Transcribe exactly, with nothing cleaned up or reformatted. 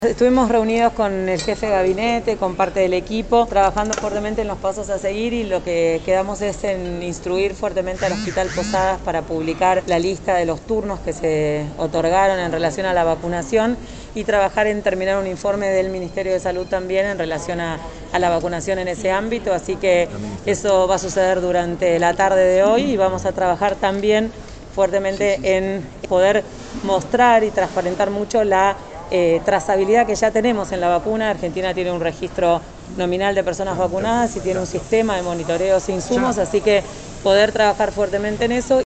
Estuvimos reunidos con el jefe de gabinete, con parte del equipo, trabajando fuertemente en los pasos a seguir, y lo que quedamos es en instruir fuertemente al Hospital Posadas para publicar la lista de los turnos que se otorgaron en relación a la vacunación y trabajar en terminar un informe del Ministerio de Salud también en relación a, a la vacunación en ese ámbito. Así que eso va a suceder durante la tarde de hoy, y vamos a trabajar también fuertemente en poder mostrar y transparentar mucho la Eh, trazabilidad que ya tenemos en la vacuna. Argentina tiene un registro nominal de personas vacunadas y tiene un sistema de monitoreo e insumos, así que poder trabajar fuertemente en eso.